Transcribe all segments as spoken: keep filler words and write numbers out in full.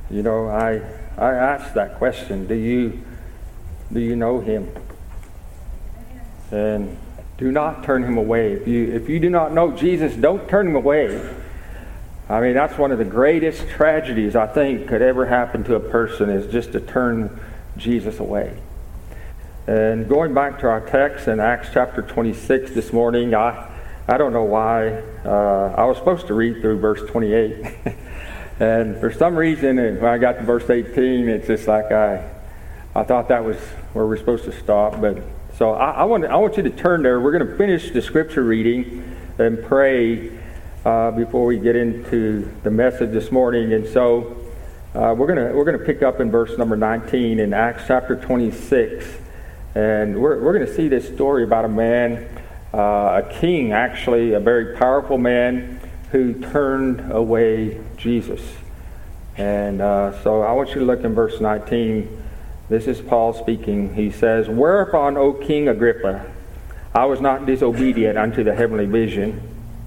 You know, I I asked that question. Do you do you know him? And do not turn him away. If you if you do not know Jesus, don't turn him away. I mean, that's one of the greatest tragedies I think could ever happen to a person, is just to turn Jesus away. And going back to our text in Acts chapter twenty-six this morning, I I don't know why. Uh, I was supposed to read through verse twenty-eight. And for some reason, when I got to verse eighteen, it's just like I I thought that was where we're supposed to stop. But so I, I want I want you to turn there. We're going to finish the scripture reading and pray uh, before we get into the message this morning. And so uh, we're gonna we're gonna pick up in verse number nineteen in Acts chapter twenty-six, and we're we're going to see this story about a man, uh, a king actually, a very powerful man who turned away Jesus. And uh, so I want you to look in verse nineteen. This is Paul speaking. He says, "Whereupon, O King Agrippa, I was not disobedient unto the heavenly vision,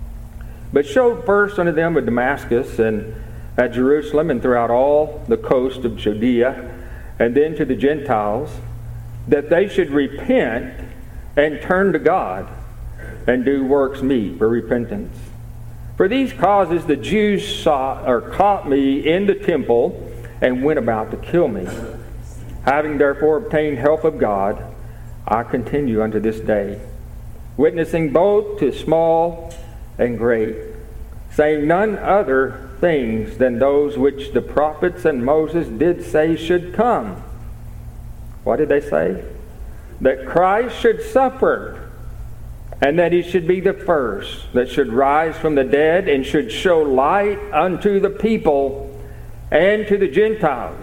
but showed first unto them at Damascus and at Jerusalem and throughout all the coast of Judea, and then to the Gentiles, that they should repent and turn to God, and do works meet for repentance. For these causes the Jews sought or caught me in the temple and went about to kill me. Having therefore obtained help of God, I continue unto this day, witnessing both to small and great, saying none other things than those which the prophets and Moses did say should come." What did they say? "That Christ should suffer, and that he should be the first that should rise from the dead, and should show light unto the people and to the Gentiles."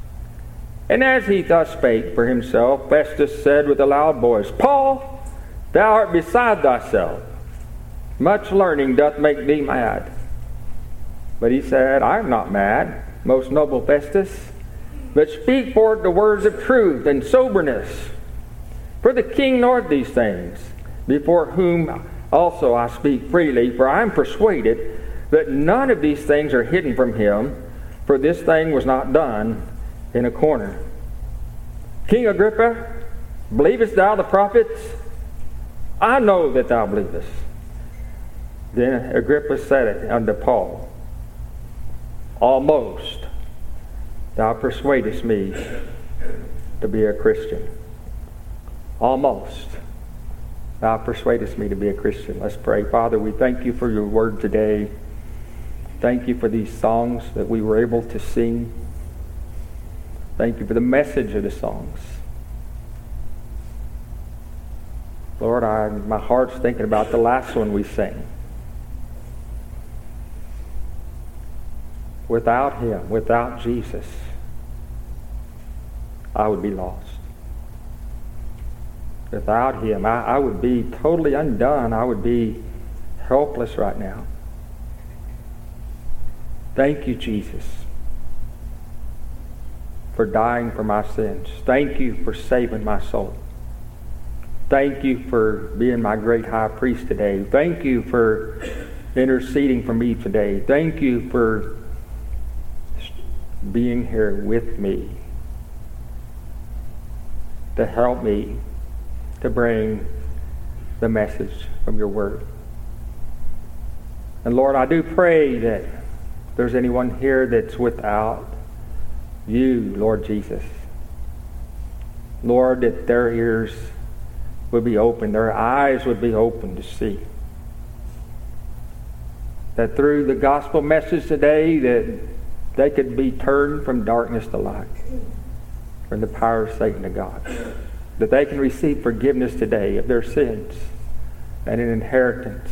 And as he thus spake for himself, Festus said with a loud voice, "Paul, thou art beside thyself. Much learning doth make thee mad." But he said, "I am not mad, most noble Festus, but speak forth the words of truth and soberness. For the king knoweth these things, before whom also I speak freely, for I am persuaded that none of these things are hidden from him, for this thing was not done in a corner. King Agrippa, believest thou the prophets? I know that thou believest." Then Agrippa said it unto Paul, "Almost thou persuadest me to be a Christian." Almost thou persuadest me to be a Christian. Let's pray. Father, we thank you for your word today. Thank you for these songs that we were able to sing. Thank you for the message of the songs. Lord, I, my heart's thinking about the last one we sang. Without him, without Jesus, I would be lost. Without him, I, I would be totally undone. I would be helpless right now. Thank you, Jesus, for dying for my sins. Thank you for saving my soul. Thank you for being my great high priest today. Thank you for interceding for me today. Thank you for being here with me to help me to bring the message from your word. And Lord, I do pray that if there's anyone here that's without you, Lord Jesus, Lord, that their ears would be open, their eyes would be open to see. That through the gospel message today, that they could be turned from darkness to light, from the power of Satan to God. That they can receive forgiveness today of their sins and an inheritance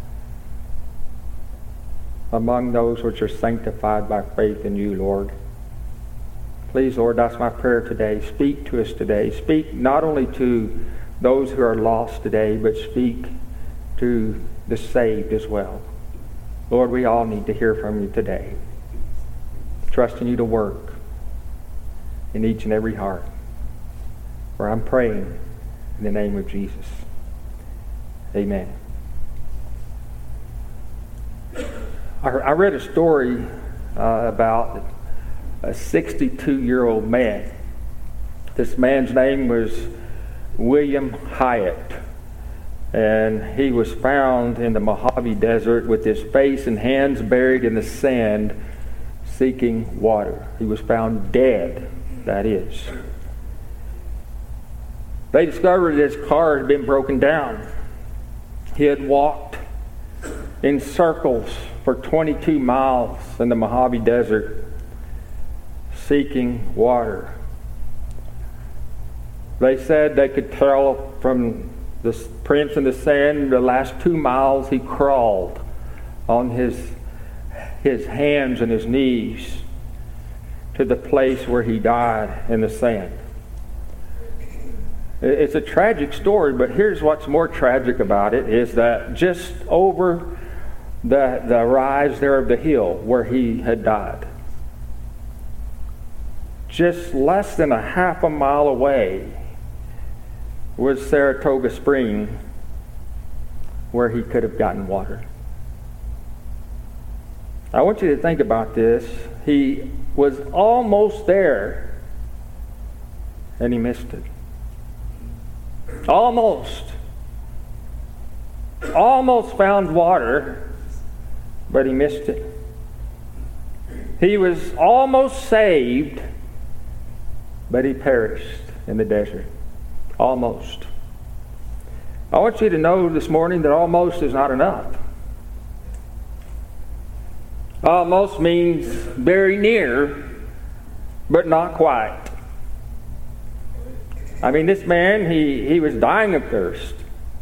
among those which are sanctified by faith in you, Lord. Please, Lord, that's my prayer today. Speak to us today. Speak not only to those who are lost today, but speak to the saved as well. Lord, we all need to hear from you today. Trusting you to work in each and every heart. For I'm praying in the name of Jesus. Amen. I, I read a story uh, about a sixty-two-year-old man. This man's name was William Hyatt, and he was found in the Mojave Desert with his face and hands buried in the sand, seeking water. He was found dead, that is. They discovered his car had been broken down. He had walked in circles for twenty-two miles in the Mojave Desert, seeking water. They said they could tell from the prints in the sand, the last two miles he crawled on his, his hands and his knees to the place where he died in the sand. It's a tragic story, but here's what's more tragic about it, is that just over the, the rise there of the hill where he had died, just less than a half a mile away was Saratoga Spring, where he could have gotten water. I want you to think about this. He was almost there, and he missed it. Almost. Almost found water, but he missed it. He was almost saved, but he perished in the desert. Almost. I want you to know this morning that almost is not enough. Almost means very near, but not quite. I mean, this man, he, he was dying of thirst.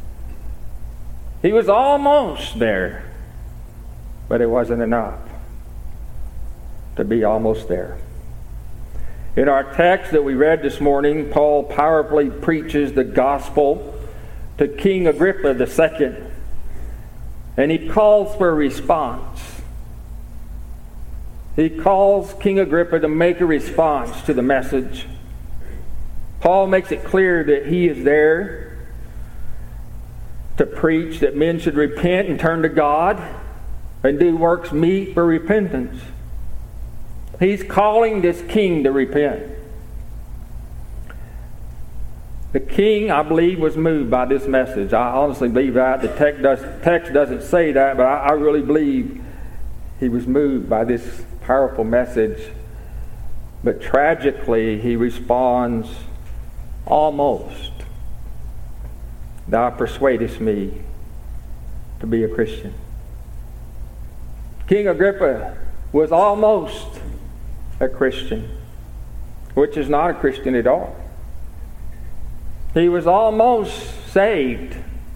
He was almost there, but it wasn't enough to be almost there. In our text that we read this morning, Paul powerfully preaches the gospel to King Agrippa the Second, and he calls for a response. He calls King Agrippa to make a response to the message. Paul makes it clear that he is there to preach that men should repent and turn to God and do works meet for repentance. He's calling this king to repent. The king, I believe, was moved by this message. I honestly believe that. The text, does, text doesn't say that, but I, I really believe he was moved by this powerful message. But tragically, he responds, almost. Thou persuadest me to be a Christian. King Agrippa was almost a Christian, which is not a Christian at all. He was almost saved,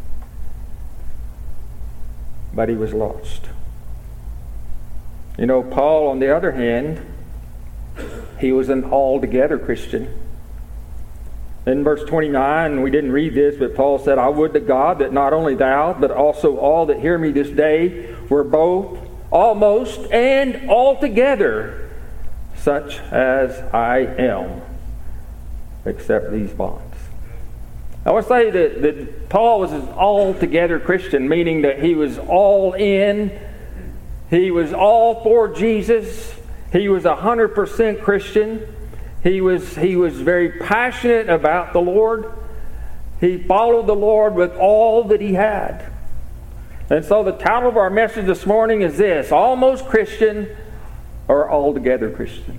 but he was lost. You know, Paul, on the other hand, he was an altogether Christian. In verse twenty-nine, we didn't read this, but Paul said, I would to God that not only thou, but also all that hear me this day were both almost and altogether such as I am, except these bonds. I would say that, that Paul was an altogether Christian, meaning that he was all in, he was all for Jesus, he was one hundred percent Christian, he was, he was very passionate about the Lord, he followed the Lord with all that he had. And so the title of our message this morning is this: Almost Christian or Altogether Christian?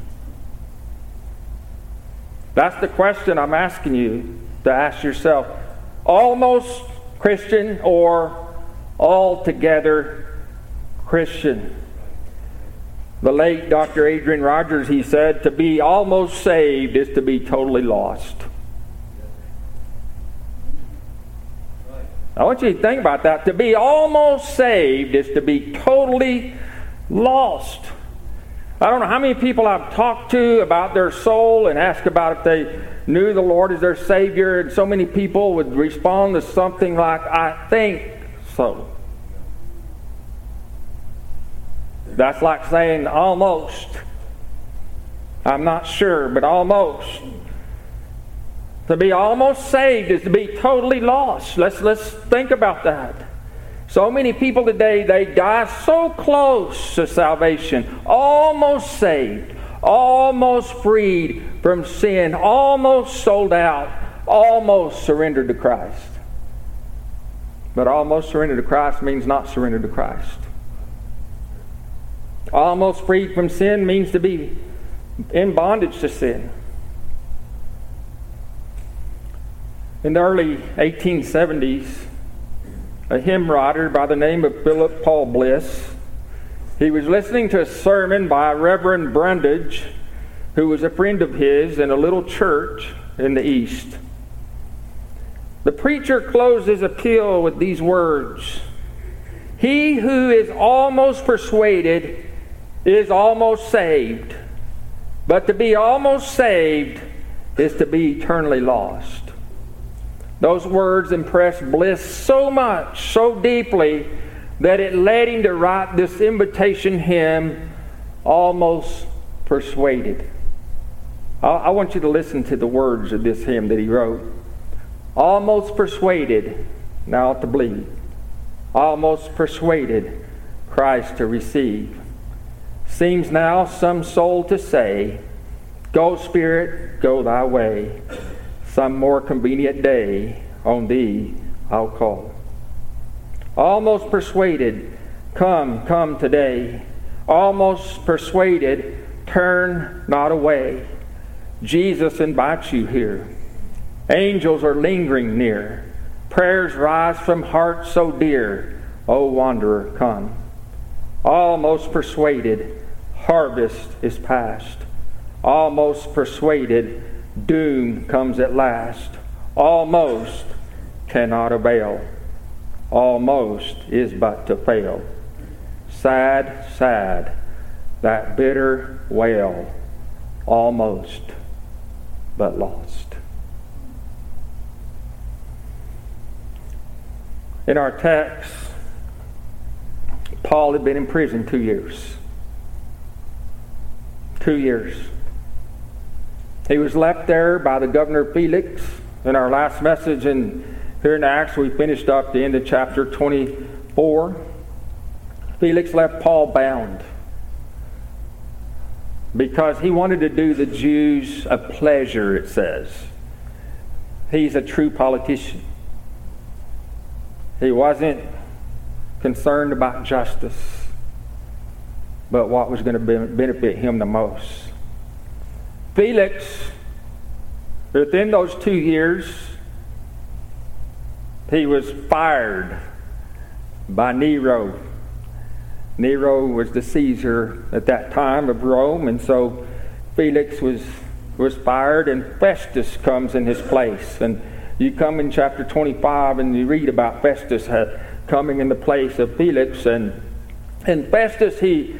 That's the question I'm asking you to ask yourself. Almost Christian or altogether Christian? The late Doctor Adrian Rogers, he said, to be almost saved is to be totally lost. I want you to think about that. To be almost saved is to be totally lost. I don't know how many people I've talked to about their soul and asked about if they knew the Lord as their Savior, and so many people would respond to something like, I think so. That's like saying almost. I'm not sure, but almost. To be almost saved is to be totally lost. Let's, let's think about that. So many people today, they die so close to salvation, almost saved, almost freed from sin, almost sold out, almost surrendered to Christ. But almost surrendered to Christ means not surrendered to Christ. Almost freed from sin means to be in bondage to sin. In the early eighteen seventies, a hymn writer by the name of Philip Paul Bliss, he was listening to a sermon by Reverend Brundage, who was a friend of his in a little church in the East. The preacher closed his appeal with these words: "He who is almost persuaded is almost saved, but to be almost saved is to be eternally lost." Those words impressed Bliss so much, so deeply, that it led him to write this invitation hymn, Almost Persuaded. I, I want you to listen to the words of this hymn that he wrote. Almost persuaded now to believe, almost persuaded Christ to receive. Seems now some soul to say, "Go, Spirit, go thy way. Some more convenient day on thee I'll call." Almost persuaded, come, come today. Almost persuaded, turn not away. Jesus invites you here. Angels are lingering near. Prayers rise from hearts so dear. O wanderer, come. Almost persuaded, harvest is past. Almost persuaded, doom comes at last. Almost cannot avail. Almost is but to fail. Sad, sad, that bitter wail. Almost, but lost. In our text, Paul had been in prison two years. Two years. He was left there by the governor Felix. In our last message in here in Acts, we finished up the end of chapter twenty-four. Felix left Paul bound because he wanted to do the Jews a pleasure, it says. He's a true politician. He wasn't concerned about justice, but what was going to benefit him the most. Felix, within those two years, he was fired by Nero. Nero was the Caesar at that time of Rome, and so Felix was was fired, and Festus comes in his place. And you come in chapter twenty-five and you read about Festus uh, coming in the place of Felix, and and Festus, he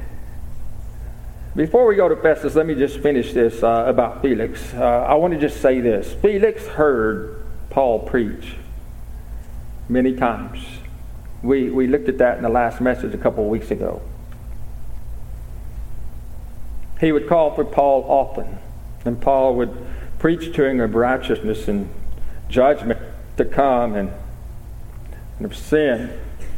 before we go to Festus, let me just finish this uh, about Felix. Uh, I want to just say this. Felix heard Paul preach many times. We we looked at that in the last message a couple of weeks ago. He would call for Paul often, and Paul would preach to him of righteousness and judgment to come, and, and of sin.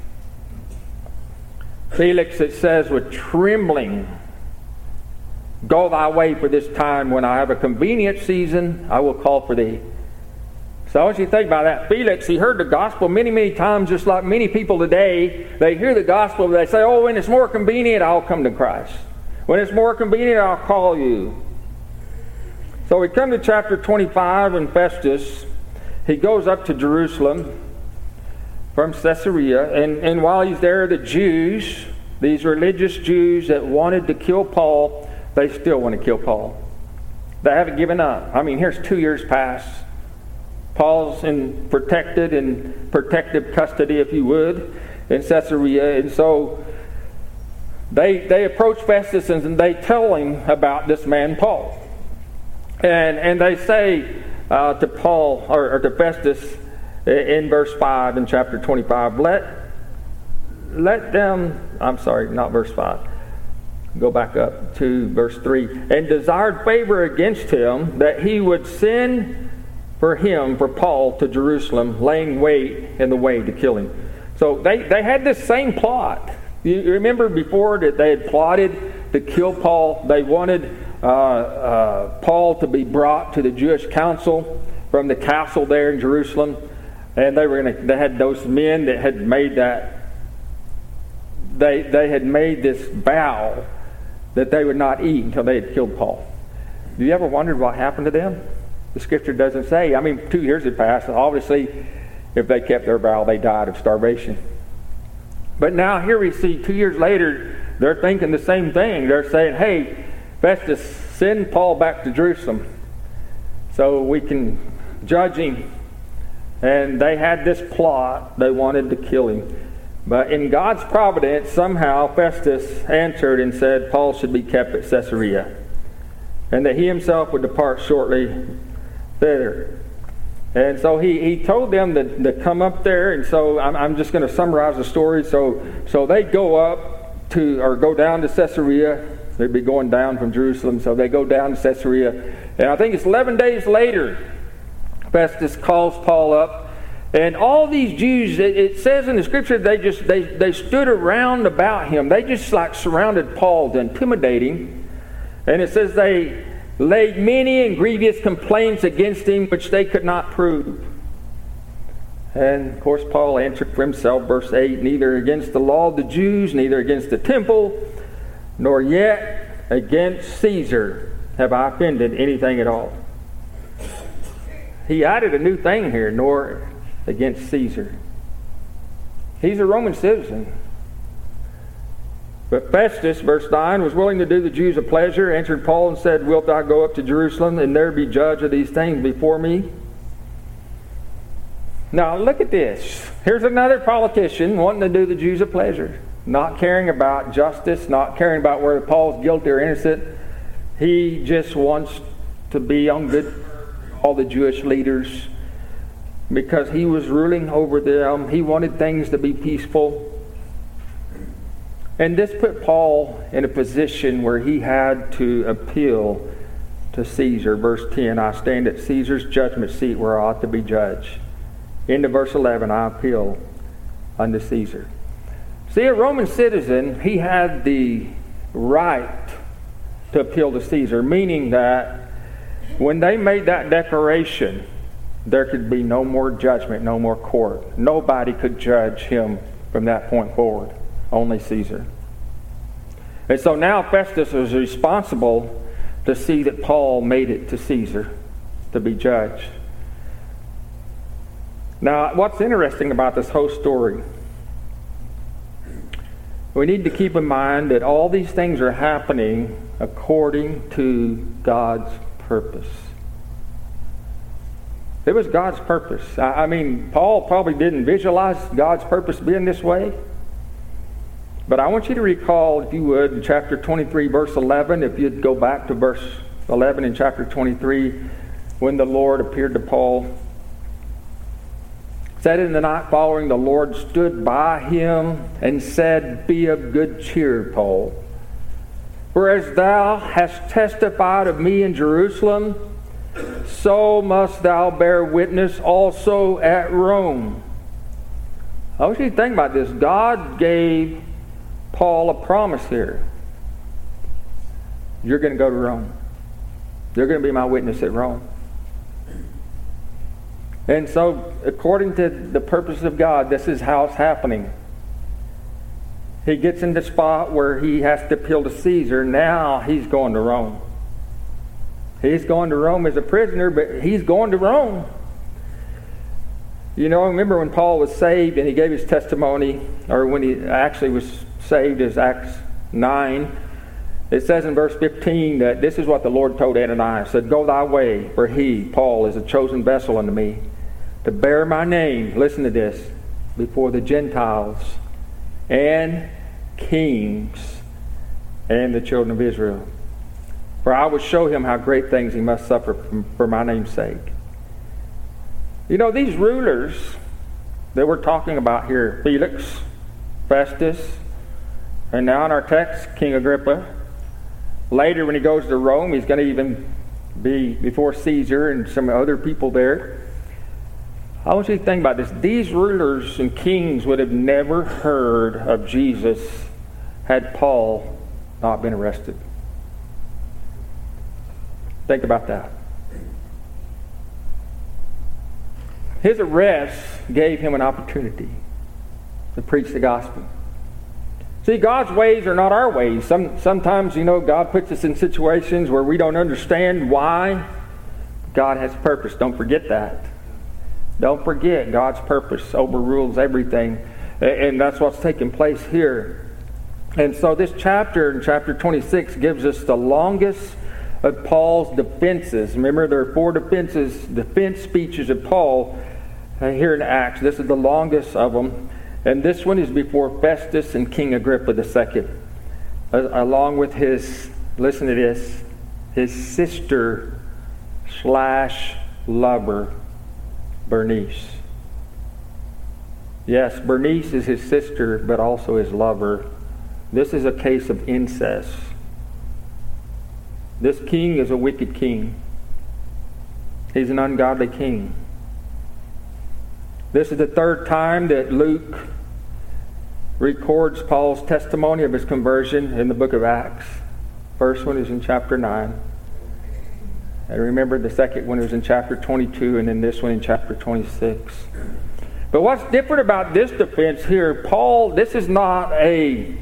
Felix, it says, with trembling, "Go thy way for this time. When I have a convenient season, I will call for thee." So I want you to think about that. Felix, he heard the gospel many, many times, just like many people today. They hear the gospel, they say, "Oh, when it's more convenient, I'll come to Christ. When it's more convenient, I'll call you." So we come to chapter twenty-five, and Festus, he goes up to Jerusalem from Caesarea, and, and while he's there, the Jews, these religious Jews that wanted to kill Paul, they still want to kill Paul. They haven't given up. I mean, here's two years past. Paul's in protected in protective custody, if you would, in Caesarea, and so they they approach Festus and they tell him about this man Paul, and and they say uh, to Paul or, or to Festus in verse five in chapter twenty-five, let let them. I'm sorry, not verse five. Go back up to verse three. And desired favor against him that he would send for him, for Paul, to Jerusalem, laying wait in the way to kill him. So they, they had this same plot. You remember before that they had plotted to kill Paul. They wanted uh, uh, Paul to be brought to the Jewish council from the castle there in Jerusalem. And they were going to, they had those men that had made that, they, they had made this vow that they would not eat until they had killed Paul. Have you ever wondered what happened to them? The scripture doesn't say. I mean, two years had passed. Obviously, if they kept their vow, they died of starvation. But now here we see two years later, they're thinking the same thing. They're saying, hey, Festus, send Paul back to Jerusalem so we can judge him. And they had this plot. They wanted to kill him. But in God's providence, somehow Festus answered and said Paul should be kept at Caesarea, and that he himself would depart shortly thither. And so he, he told them to, to come up there, and so I'm, I'm just going to summarize the story. So so they go up to, or go down to Caesarea. They'd be going down from Jerusalem, so they go down to Caesarea. And I think it's eleven days later, Festus calls Paul up. And all these Jews, it, it says in the scripture, they just they, they stood around about him. They just like surrounded Paul to intimidate him. And it says they laid many and grievous complaints against him, which they could not prove. And of course Paul answered for himself, verse eight, neither against the law of the Jews, neither against the temple, nor yet against Caesar have I offended anything at all. He added a new thing here, nor against Caesar. He's a Roman citizen. But Festus, verse nine, was willing to do the Jews a pleasure, answered Paul and said, wilt thou go up to Jerusalem and there be judge of these things before me? Now look at this. Here's another politician wanting to do the Jews a pleasure, not caring about justice, not caring about whether Paul's guilty or innocent. He just wants to be on good terms with all the Jewish leaders because he was ruling over them. He wanted things to be peaceful. And this put Paul in a position where he had to appeal to Caesar. Verse ten, I stand at Caesar's judgment seat where I ought to be judged. Into verse eleven, I appeal unto Caesar. See, a Roman citizen, he had the right to appeal to Caesar, meaning that when they made that declaration, there could be no more judgment, no more court. Nobody could judge him from that point forward. Only Caesar. And so now Festus is responsible to see that Paul made it to Caesar to be judged. Now, what's interesting about this whole story, we need to keep in mind that all these things are happening according to God's purpose. It was God's purpose. I mean, Paul probably didn't visualize God's purpose being this way. But I want you to recall, if you would, in chapter twenty-three, verse eleven, if you'd go back to verse eleven in chapter twenty-three, when the Lord appeared to Paul. Said in the night following, the Lord stood by him and said, be of good cheer, Paul. For as thou hast testified of me in Jerusalem, so must thou bear witness also at Rome. I want you to think about this. God gave Paul a promise here. You're going to go to Rome. You're going to be my witness at Rome. And so, according to the purpose of God, this is how it's happening. He gets in the spot where he has to appeal to Caesar. Now he's going to Rome. He's going to Rome as a prisoner, but he's going to Rome. You know, remember when Paul was saved and he gave his testimony, or when he actually was saved, as Acts nine. It says in verse fifteen that this is what the Lord told Ananias. Said, go thy way, for he, Paul, is a chosen vessel unto me, to bear my name, listen to this, before the Gentiles and kings and the children of Israel. For I will show him how great things he must suffer for my name's sake. You know, these rulers that we're talking about here, Felix, Festus, and now in our text, King Agrippa. Later when he goes to Rome, he's going to even be before Caesar and some other people there. I want you to think about this. These rulers and kings would have never heard of Jesus had Paul not been arrested. Think about that. His arrest gave him an opportunity to preach the gospel. See, God's ways are not our ways. Some, sometimes, you know, God puts us in situations where we don't understand why. God has purpose. Don't forget that. Don't forget God's purpose overrules everything. And that's what's taking place here. And so this chapter, in chapter twenty-six, gives us the longest of Paul's defenses. Remember, there are four defenses, defense speeches of Paul uh, here in Acts. This is the longest of them. And this one is before Festus and King Agrippa the Second, uh, along with his, listen to this, his sister slash lover, Bernice. Yes, Bernice is his sister, but also his lover. This is a case of incest. This king is a wicked king. He's an ungodly king. This is the third time that Luke records Paul's testimony of his conversion in the book of Acts. First one is in chapter nine. And remember, the second one is in chapter twenty-two, and then this one in chapter twenty-six. But what's different about this defense here, Paul, this is not a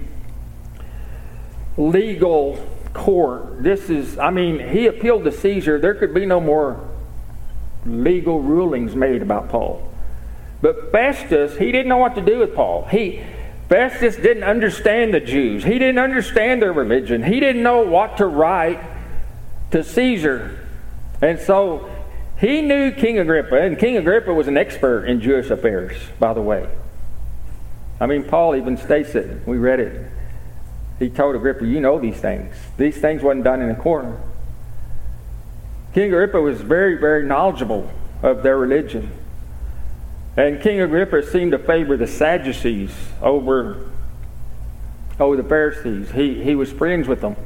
legal court. This is, I mean, he appealed to Caesar. There could be no more legal rulings made about Paul. But Festus, he didn't know what to do with Paul. He, Festus didn't understand the Jews. He didn't understand their religion. He didn't know what to write to Caesar. And so he knew King Agrippa, and King Agrippa was an expert in Jewish affairs, by the way. I mean, Paul even states it. We read it. He told Agrippa, you know these things. These things wasn't done in a corner. King Agrippa was very, very knowledgeable of their religion. And King Agrippa seemed to favor the Sadducees over, over the Pharisees. He, he was friends with them.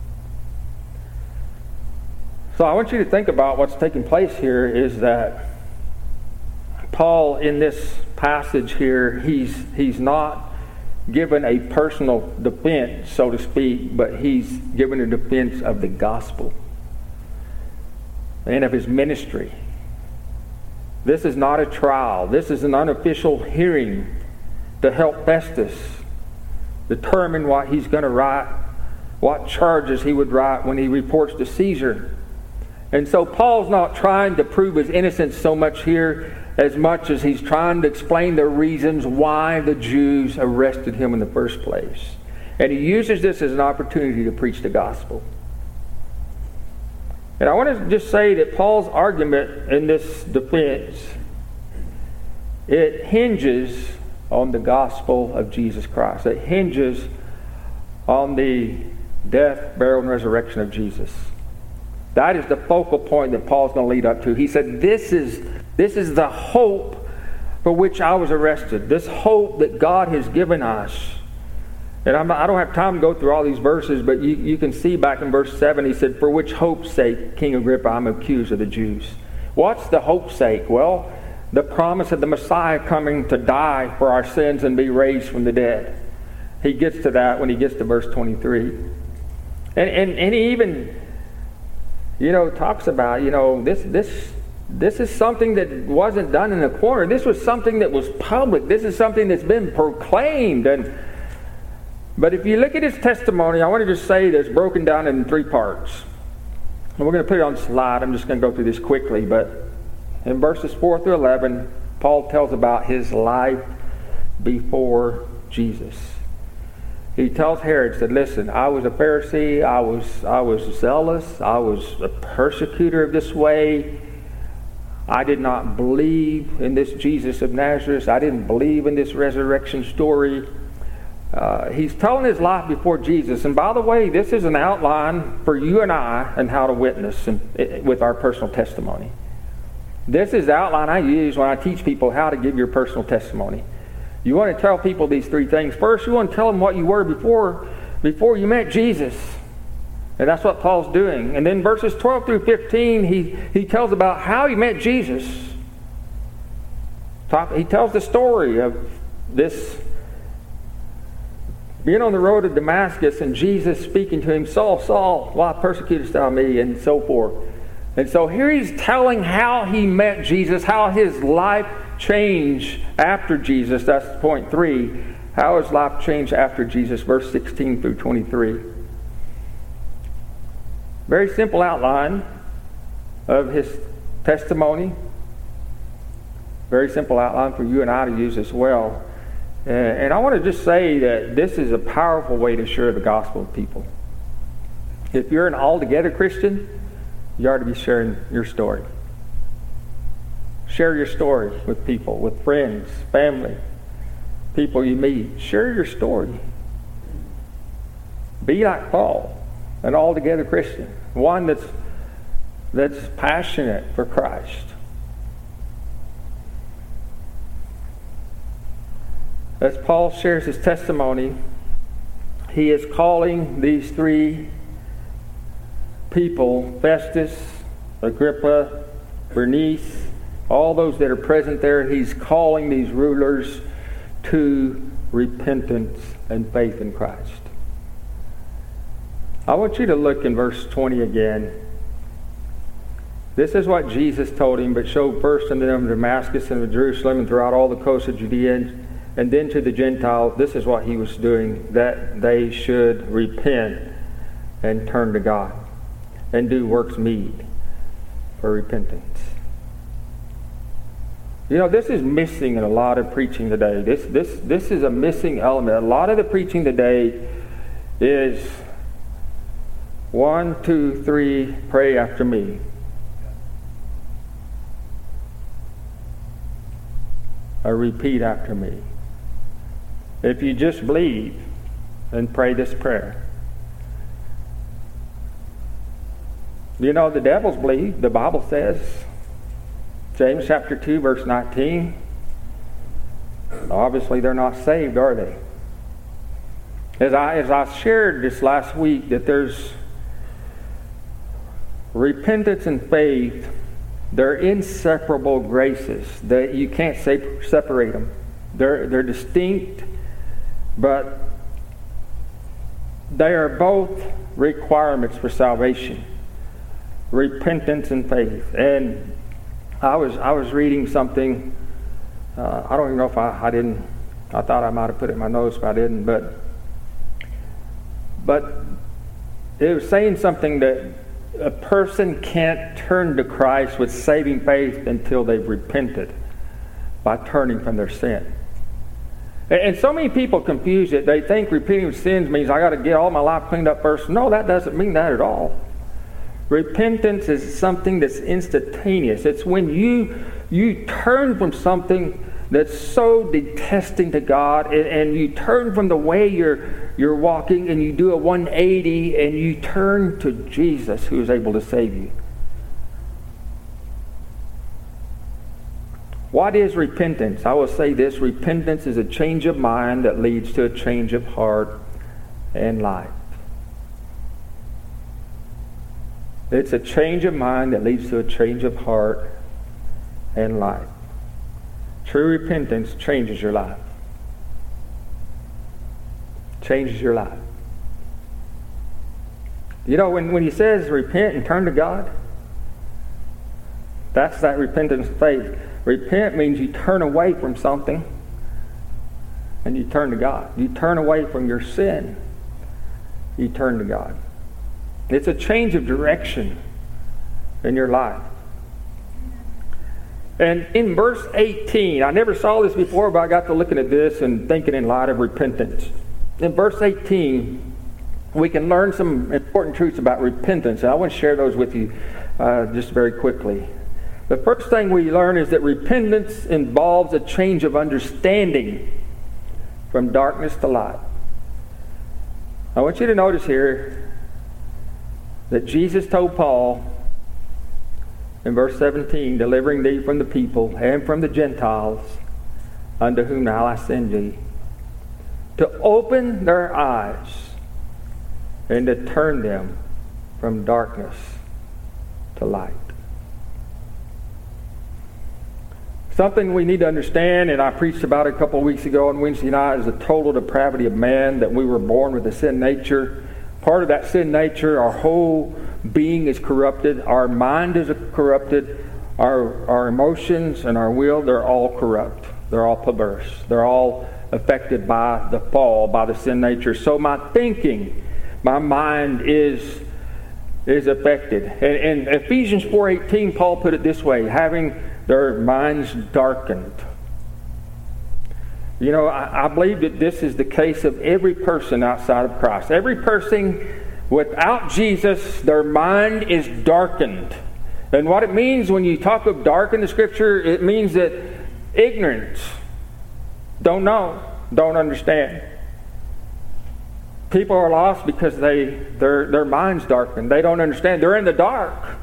So I want you to think about what's taking place here is that Paul, in this passage here, he's he's not given a personal defense, so to speak, but he's given a defense of the gospel and of his ministry. This is not a trial. This is an unofficial hearing to help Festus determine what he's going to write, what charges he would write when he reports to Caesar. And so Paul's not trying to prove his innocence so much here as much as he's trying to explain the reasons why the Jews arrested him in the first place. And he uses this as an opportunity to preach the gospel. And I want to just say that Paul's argument in this defense, it hinges on the gospel of Jesus Christ. It hinges on the death, burial, and resurrection of Jesus. That is the focal point that Paul's going to lead up to. He said, this is, this is the hope for which I was arrested. This hope that God has given us. And I'm, I don't have time to go through all these verses, but you, you can see back in verse seven, he said, for which hope's sake, King Agrippa, I'm accused of the Jews. What's the hope's sake? Well, the promise of the Messiah coming to die for our sins and be raised from the dead. He gets to that when he gets to verse twenty-three. And, and, and he even... You know, talks about, you know, this this this is something that wasn't done in a corner. This was something that was public. This is something that's been proclaimed. And but if you look at his testimony, I want to just say that it's broken down in three parts. And we're going to put it on the slide. I'm just going to go through this quickly. But in verses four through eleven, Paul tells about his life before Jesus. He tells Herod, said, listen, I was a Pharisee, I was I was zealous, I was a persecutor of this way. I did not believe in this Jesus of Nazareth. I didn't believe in this resurrection story. Uh, he's telling his life before Jesus. And by the way, this is an outline for you and I and how to witness and, it, with our personal testimony. This is the outline I use when I teach people how to give your personal testimony. You want to tell people these three things. First, you want to tell them what you were before, before you met Jesus. And that's what Paul's doing. And then verses twelve through fifteen, he, he tells about how he met Jesus. He tells the story of this being on the road to Damascus and Jesus speaking to him, Saul, Saul, why persecutest thou me? And so forth. And so here he's telling how he met Jesus, how his life changed after Jesus. That's point three. How his life changed after Jesus, verse sixteen through twenty-three. Very simple outline of his testimony. Very simple outline for you and I to use as well. And I want to just say that this is a powerful way to share the gospel with people. If you're an altogether Christian, you ought to be sharing your story. Share your story with people, with friends, family, people you meet. Share your story. Be like Paul, an altogether Christian, one that's that's passionate for Christ. As Paul shares his testimony, he is calling these three people, Festus, Agrippa, Bernice, all those that are present there, he's calling these rulers to repentance and faith in Christ. I want you to look in verse twenty again. This is what Jesus told him, but showed first unto them Damascus and Jerusalem and throughout all the coast of Judea, and then to the Gentiles. This is what he was doing, that they should repent and turn to God and do works meet for repentance. You know, this is missing in a lot of preaching today. This this this is a missing element. A lot of the preaching today is one, two, three, pray after me. Or repeat after me. If you just believe and pray this prayer. You know, the devils believe. The Bible says, James chapter two, verse nineteen. Obviously, they're not saved, are they? As I, as I shared this last week, that there's repentance and faith. They're inseparable graces. That you can't say, separate them. They're, they're distinct, but they are both requirements for salvation. Repentance and faith. And I was I was reading something. Uh, I don't even know if I, I didn't. I thought I might have put it in my notes, but I didn't. But but it was saying something that a person can't turn to Christ with saving faith until they've repented by turning from their sin. And, and so many people confuse it. They think repenting of sins means I got to get all my life cleaned up first. No, that doesn't mean that at all. Repentance is something that's instantaneous. It's when you you turn from something that's so detesting to God, and, and you turn from the way you're you're walking, and you do a one eighty, and you turn to Jesus, who is able to save you. What is repentance? I will say this: repentance is a change of mind that leads to a change of heart and life. It's a change of mind that leads to a change of heart and life. True repentance changes your life. Changes your life. You know, when, when he says repent and turn to God, that's that repentance faith. Repent means you turn away from something and you turn to God. You turn away from your sin. You turn to God. It's a change of direction in your life. And in verse eighteen, I never saw this before, but I got to looking at this and thinking in light of repentance. In verse eighteen, we can learn some important truths about repentance. And I want to share those with you uh, just very quickly. The first thing we learn is that repentance involves a change of understanding from darkness to light. I want you to notice here that Jesus told Paul in verse seventeen, delivering thee from the people and from the Gentiles, unto whom now I send thee, to open their eyes and to turn them from darkness to light. Something we need to understand, and I preached about it a couple of weeks ago on Wednesday night, is the total depravity of man, that we were born with a sin nature. Part of that sin nature, our whole being is corrupted. Our mind is corrupted. Our, our emotions and our will, they're all corrupt. They're all perverse. They're all affected by the fall, by the sin nature. So my thinking, my mind is, is affected. And in Ephesians four eighteen, Paul put it this way, having their minds darkened. You know, I, I believe that this is the case of every person outside of Christ. Every person without Jesus, their mind is darkened. And what it means when you talk of dark in the Scripture, it means that ignorance, don't know, don't understand. People are lost because they their their minds darkened. They don't understand. They're in the dark.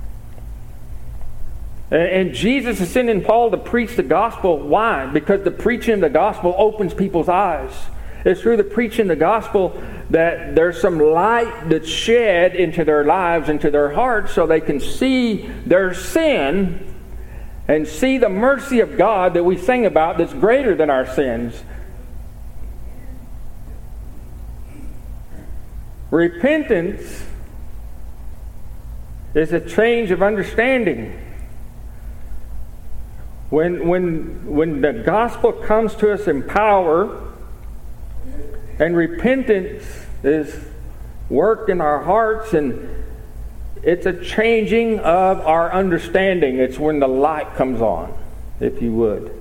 And Jesus is sending Paul to preach the gospel. Why? Because the preaching of the gospel opens people's eyes. It's through the preaching of the gospel that there's some light that's shed into their lives, into their hearts, so they can see their sin and see the mercy of God that we sing about that's greater than our sins. Repentance is a change of understanding. When, when, when the gospel comes to us in power, and repentance is worked in our hearts, and it's a changing of our understanding. It's when the light comes on, if you would.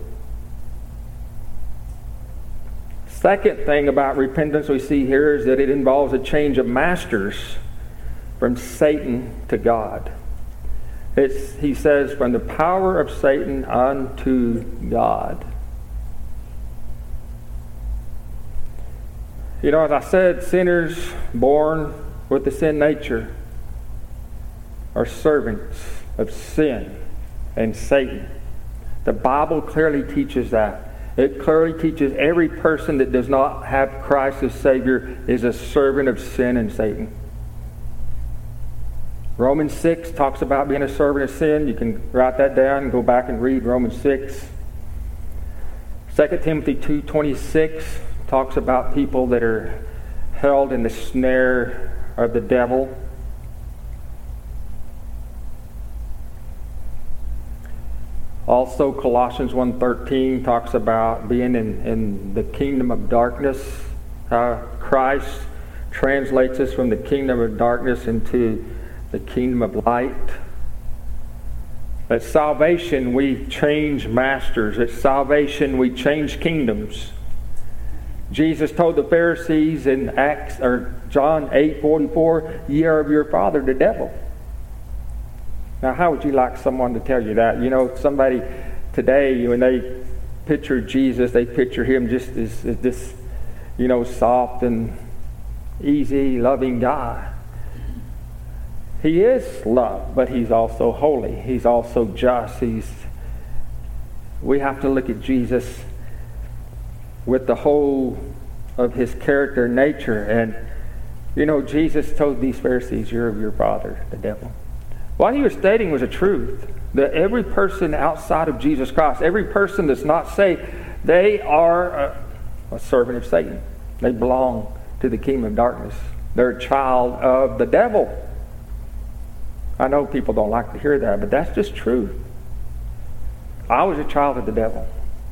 Second thing about repentance we see here is that it involves a change of masters from Satan to God. It's, he says, from the power of Satan unto God. You know, as I said, sinners born with the sin nature are servants of sin and Satan. The Bible clearly teaches that. It clearly teaches every person that does not have Christ as Savior is a servant of sin and Satan. Romans six talks about being a servant of sin. You can write that down and go back and read Romans six. Second Timothy two twenty-six talks about people that are held in the snare of the devil. Also, Colossians one thirteen talks about being in, in the kingdom of darkness. How Christ translates us from the kingdom of darkness into the kingdom of light. At salvation, we change masters. At salvation, we change kingdoms. Jesus told the Pharisees in Acts or John eight forty-four, "Ye are of your father, the devil." Now, how would you like someone to tell you that? You know, somebody today, when they picture Jesus, they picture him just as, as this, you know, soft and easy, loving guy. He is love, but he's also holy. He's also just. He's. We have to look at Jesus with the whole of his character and nature. And, you know, Jesus told these Pharisees, "You're of your father, the devil." What he was stating was a truth. That every person outside of Jesus Christ, every person that's not saved, they are a, a servant of Satan. They belong to the kingdom of darkness. They're a child of the devil. I know people don't like to hear that, but that's just true. I was a child of the devil.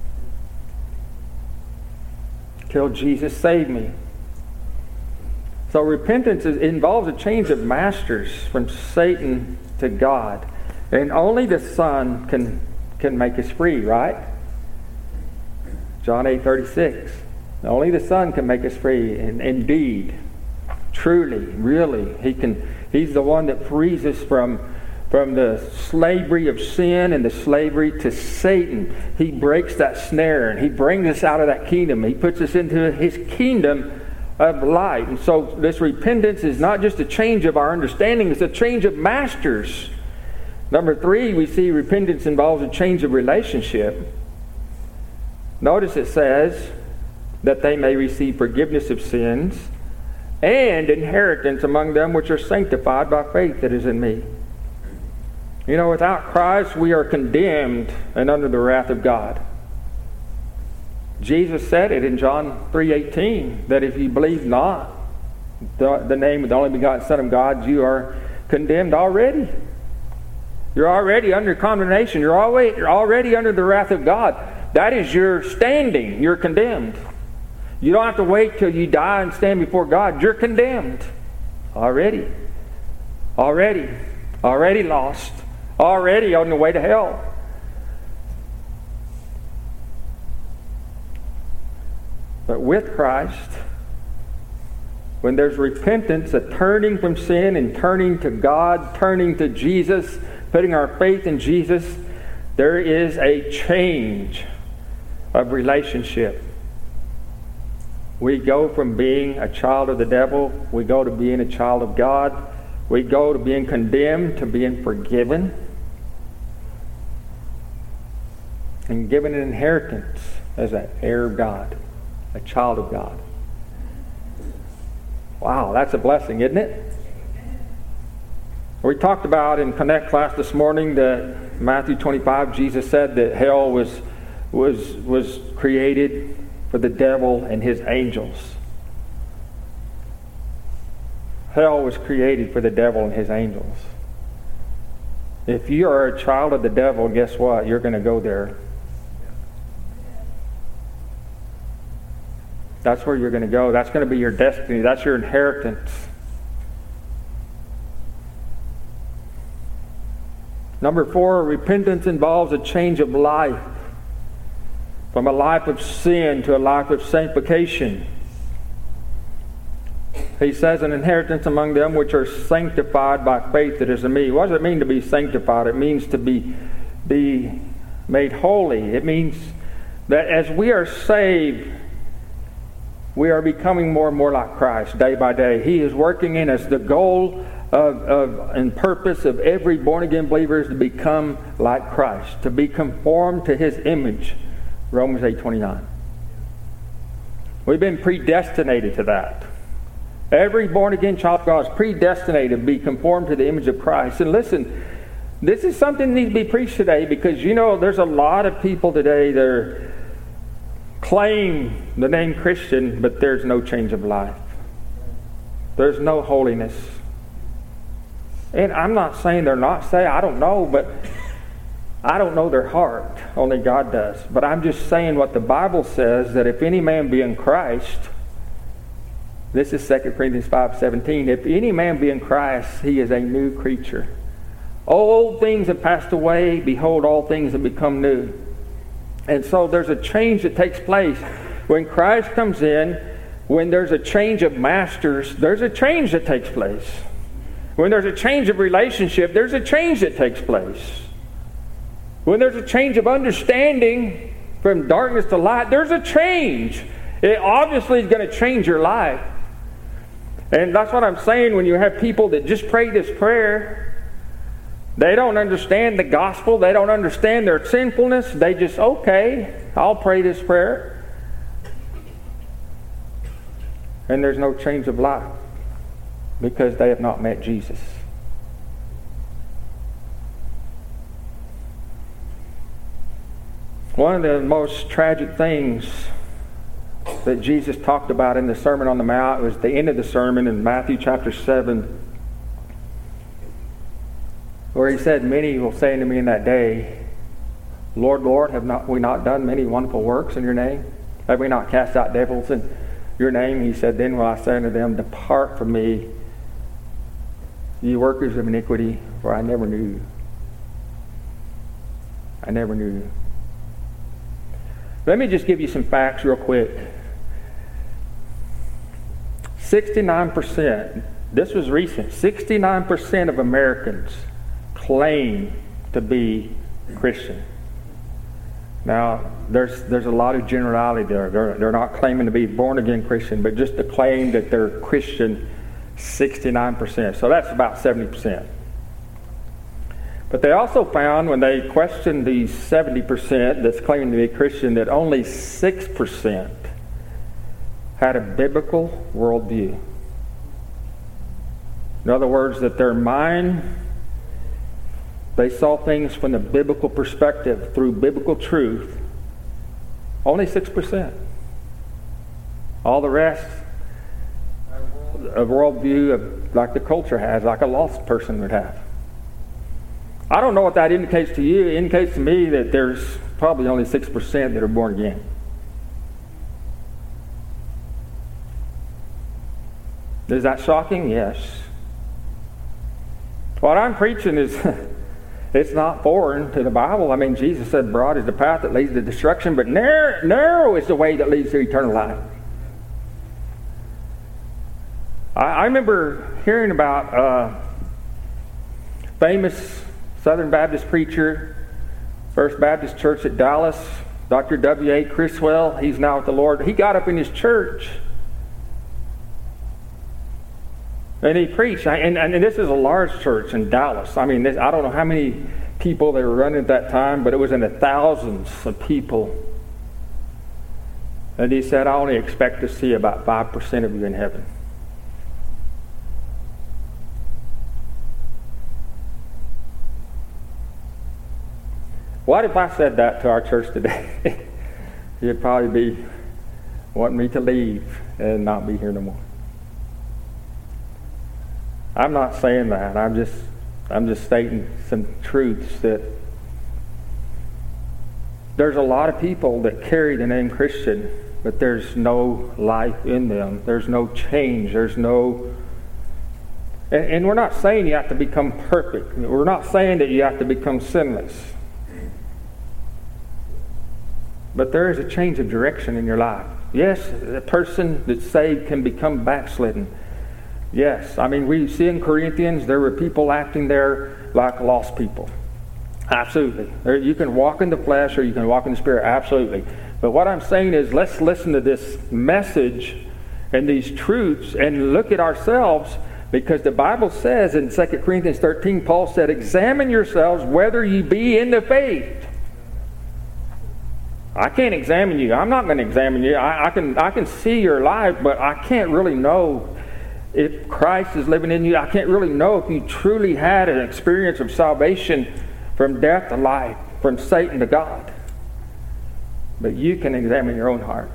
Till Jesus saved me. So repentance is, involves a change of masters from Satan to God. And only the Son can, can make us free, right? John eight thirty-six. Only the Son can make us free. And indeed, truly, really, He can. He's the one that frees us from, from the slavery of sin and the slavery to Satan. He breaks that snare and He brings us out of that kingdom. He puts us into His kingdom of light. And so this repentance is not just a change of our understanding, it's a change of masters. Number three, we see repentance involves a change of relationship. Notice it says that they may receive forgiveness of sins and inheritance among them which are sanctified by faith that is in me. You know, without Christ, we are condemned and under the wrath of God. Jesus said it in John three eighteen, that if you believe not the, the name of the only begotten Son of God, you are condemned already. You're already under condemnation. You're already, you're already under the wrath of God. That is your standing. You're condemned. You don't have to wait till you die and stand before God. You're condemned. Already. Already. Already lost. Already on the way to hell. But with Christ, when there's repentance, a turning from sin and turning to God, turning to Jesus, putting our faith in Jesus, there is a change of relationship. We go from being a child of the devil, we go to being a child of God, we go to being condemned to being forgiven and given an inheritance as an heir of God, a child of God. Wow, that's a blessing, isn't it? We talked about in Connect class this morning that Matthew twenty-five, Jesus said that hell was was was created for the devil and his angels. Hell was created for the devil and his angels. If you are a child of the devil, guess what? You're going to go there. That's where you're going to go. That's going to be your destiny. That's your inheritance. Number four, repentance involves a change of life. From a life of sin to a life of sanctification. He says, an inheritance among them which are sanctified by faith that is in me. What does it mean to be sanctified? It means to be, be made holy. It means that as we are saved, we are becoming more and more like Christ day by day. He is working in us. The goal of, of and purpose of every born-again believer is to become like Christ, to be conformed to His image. Romans eight twenty-nine. We've been predestinated to that. Every born-again child of God is predestinated to be conformed to the image of Christ. And listen, this is something that needs to be preached today, because you know there's a lot of people today that are, claim the name Christian, but there's no change of life. There's no holiness. And I'm not saying they're not saved. I don't know, but I don't know their heart. Only God does. But I'm just saying what the Bible says, that if any man be in Christ, this is Second Corinthians five seventeen, if any man be in Christ, he is a new creature. Old things have passed away, behold, all things have become new. And so there's a change that takes place. When Christ comes in, when there's a change of masters, there's a change that takes place. When there's a change of relationship, there's a change that takes place. When there's a change of understanding from darkness to light, there's a change. It obviously is going to change your life. And that's what I'm saying when you have people that just pray this prayer. They don't understand the gospel. They don't understand their sinfulness. They just, okay, I'll pray this prayer. And there's no change of life because they have not met Jesus. One of the most tragic things that Jesus talked about in the Sermon on the Mount was the end of the sermon in Matthew chapter seven, where He said, many will say unto me in that day, Lord, Lord, have not we not done many wonderful works in your name? Have we not cast out devils in your name? He said, then will I say unto them, depart from me, ye workers of iniquity, for I never knew you. I never knew you. Let me just give you some facts real quick. sixty-nine percent, this was recent, sixty-nine percent of Americans claim to be Christian. Now, there's there's a lot of generality there. They're, they're not claiming to be born-again Christian, but just to claim that they're Christian, sixty-nine percent. So that's about seventy percent. But they also found, when they questioned these seventy percent that's claiming to be Christian, that only six percent had a biblical worldview. In other words, that their mind, they saw things from the biblical perspective, through biblical truth, only six percent. All the rest, a worldview of, like the culture has, like a lost person would have. I don't know what that indicates to you. It indicates to me that there's probably only six percent that are born again. Is that shocking? Yes. What I'm preaching is, it's not foreign to the Bible. I mean, Jesus said, broad is the path that leads to destruction, but narrow, narrow is the way that leads to eternal life. I, I remember hearing about a famous Southern Baptist preacher, First Baptist Church at Dallas, Doctor W A Criswell. He's now with the Lord. He got up in his church and he preached. And, and this is a large church in Dallas. I mean, this, I don't know how many people they were running at that time, but it was in the thousands of people. And he said, I only expect to see about five percent of you in heaven. What if I said that to our church today? You'd probably be wanting me to leave and not be here no more. I'm not saying that. I'm just I'm just stating some truths that there's a lot of people that carry the name Christian, but there's no life in them. There's no change. There's no... And, and we're not saying you have to become perfect. We're not saying that you have to become sinless. But there is a change of direction in your life. Yes, a person that's saved can become backslidden. Yes, I mean, we see in Corinthians there were people acting there like lost people. Absolutely. There, you can walk in the flesh or you can walk in the Spirit. Absolutely. But what I'm saying is, let's listen to this message and these truths and look at ourselves, because the Bible says in Second Corinthians thirteen, Paul said, examine yourselves whether ye be in the faith. I can't examine you. I'm not going to examine you. I, I can I can see your life, but I can't really know if Christ is living in you. I can't really know if you truly had an experience of salvation from death to life, from Satan to God. But you can examine your own heart.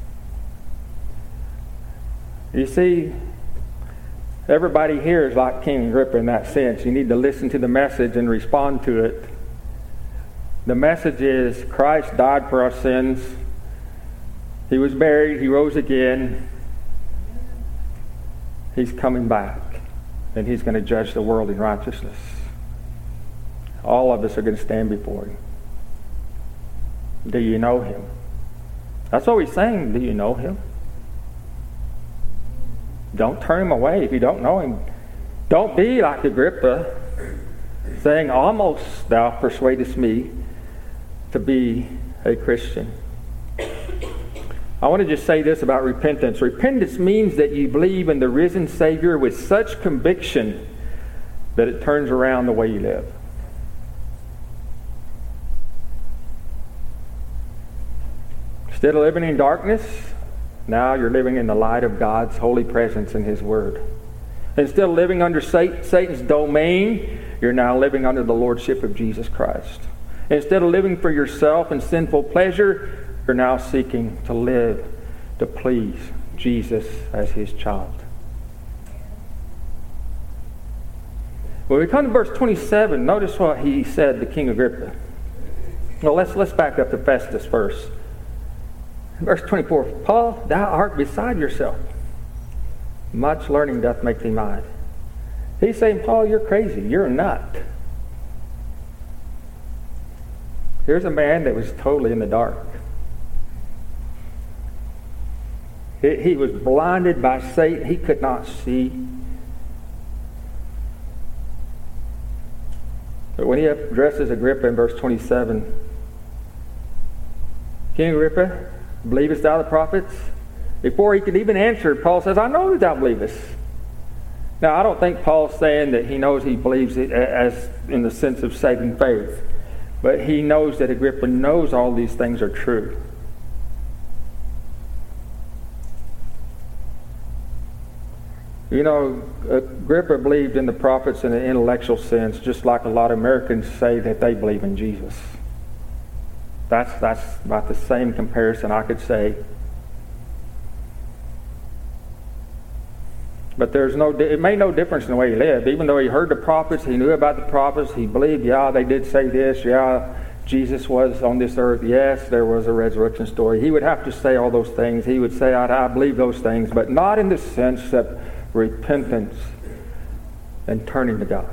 You see, everybody here is like King Agrippa in that sense. You need to listen to the message and respond to it. The message is Christ died for our sins. He was buried. He rose again. He's coming back. And He's going to judge the world in righteousness. All of us are going to stand before Him. Do you know Him? That's what He's saying. Do you know Him? Don't turn Him away if you don't know Him. Don't be like Agrippa, saying, almost thou persuadest me to be a Christian. I want to just say this about repentance. Repentance means that you believe in the risen Savior with such conviction that it turns around the way you live. Instead of living in darkness, now you're living in the light of God's holy presence in His Word. Instead of living under Satan's domain, you're now living under the lordship of Jesus Christ. Instead of living for yourself and sinful pleasure, you're now seeking to live to please Jesus as His child. When we come to verse twenty-seven, notice what he said to King Agrippa. Well, let's, let's back up to Festus first. Verse twenty-four, Paul, thou art beside yourself. Much learning doth make thee mad. He's saying, Paul, you're crazy. You're a nut. Here's a man that was totally in the dark. He, he was blinded by Satan. He could not see. But when he addresses Agrippa in verse twenty-seven, King Agrippa, believest thou the prophets? Before he could even answer, Paul says, I know that thou believest. Now, I don't think Paul's saying that he knows he believes it as in the sense of saving faith. But he knows that Agrippa knows all these things are true. You know, Agrippa believed in the prophets in an intellectual sense, just like a lot of Americans say that they believe in Jesus. That's, that's about the same comparison I could say. But there's no, it made no difference in the way he lived. Even though he heard the prophets, he knew about the prophets, he believed, yeah, they did say this, yeah, Jesus was on this earth, yes, there was a resurrection story. He would have to say all those things. He would say, I, I believe those things, but not in the sense of repentance and turning to God.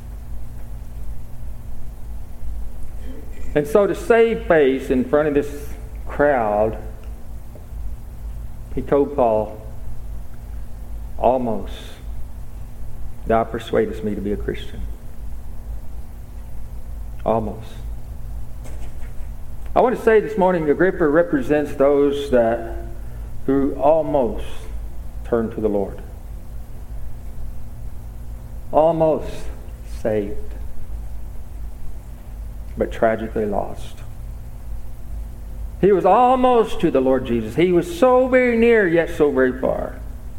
And so to save face in front of this crowd, he told Paul, almost, thou persuadest me to be a Christian. Almost. I want to say this morning, Agrippa represents those that who almost turned to the Lord. Almost saved, but tragically lost. He was almost to the Lord Jesus. He was so very near, yet so very far.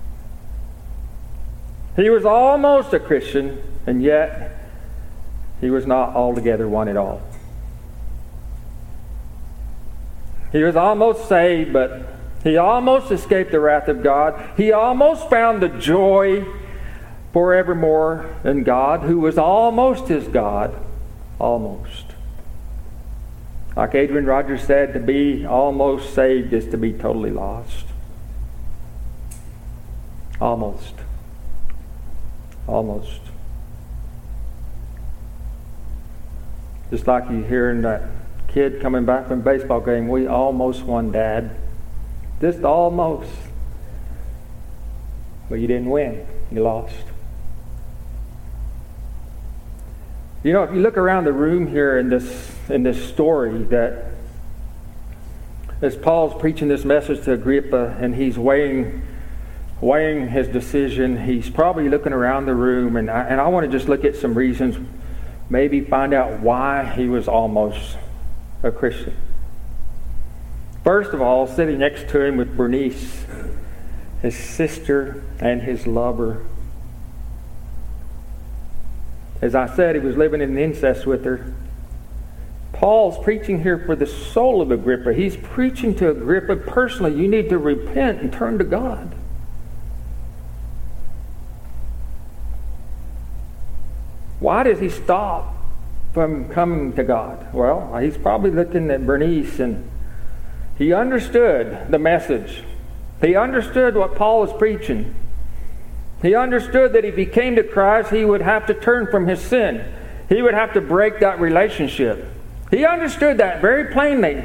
He was almost a Christian, and yet he was not altogether one at all. He was almost saved, but he almost escaped the wrath of God. He almost found the joy forevermore in God, who was almost his God. Almost. Like Adrian Rogers said, to be almost saved is to be totally lost. Almost. Almost. Just like you hearing that kid coming back from a baseball game, we almost won, Dad. Just almost. But you didn't win. You lost. You know, if you look around the room here in this in this story, that as Paul's preaching this message to Agrippa and he's weighing weighing his decision, he's probably looking around the room, and I, and I want to just look at some reasons, maybe find out why he was almost a Christian. First of all, sitting next to him with Bernice, his sister and his lover. As I said, he was living in incest with her. Paul's preaching here for the soul of Agrippa. He's preaching to Agrippa personally. You need to repent and turn to God. Why does he stop from coming to God? Well, he's probably looking at Bernice, and he understood the message. He understood what Paul was preaching. He understood that if he came to Christ, he would have to turn from his sin. He would have to break that relationship. He understood that very plainly.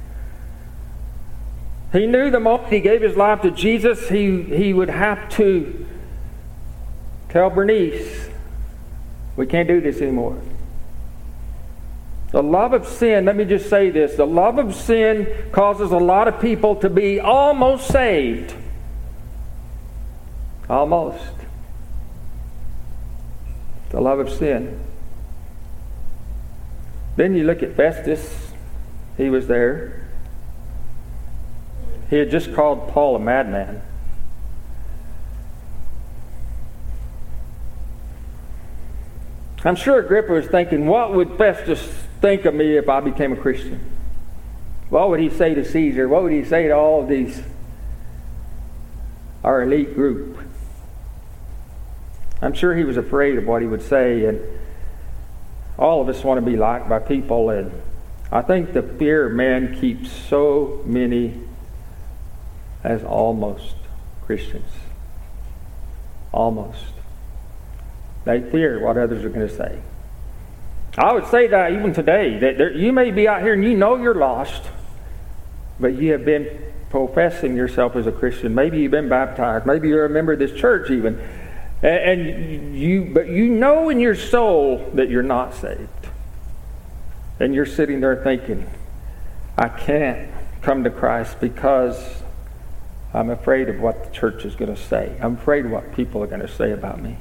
He knew the moment he gave his life to Jesus, he, he would have to tell Bernice, we can't do this anymore. The love of sin, let me just say this, the love of sin causes a lot of people to be almost saved. Almost. The love of sin. Then you look at Festus. He was there. He had just called Paul a madman. I'm sure Agrippa was thinking, what would Festus think of me if I became a Christian? What would he say to Caesar? What would he say to all of these, our elite group? I'm sure he was afraid of what he would say, and all of us want to be liked by people, and I think the fear of man keeps so many as almost Christians. Almost. They fear what others are going to say. I would say that even today, that there, you may be out here and you know you're lost, but you have been professing yourself as a Christian. Maybe you've been baptized. Maybe you're a member of this church even. And you, but you know in your soul that you're not saved. And you're sitting there thinking, I can't come to Christ because I'm afraid of what the church is going to say. I'm afraid of what people are going to say about me.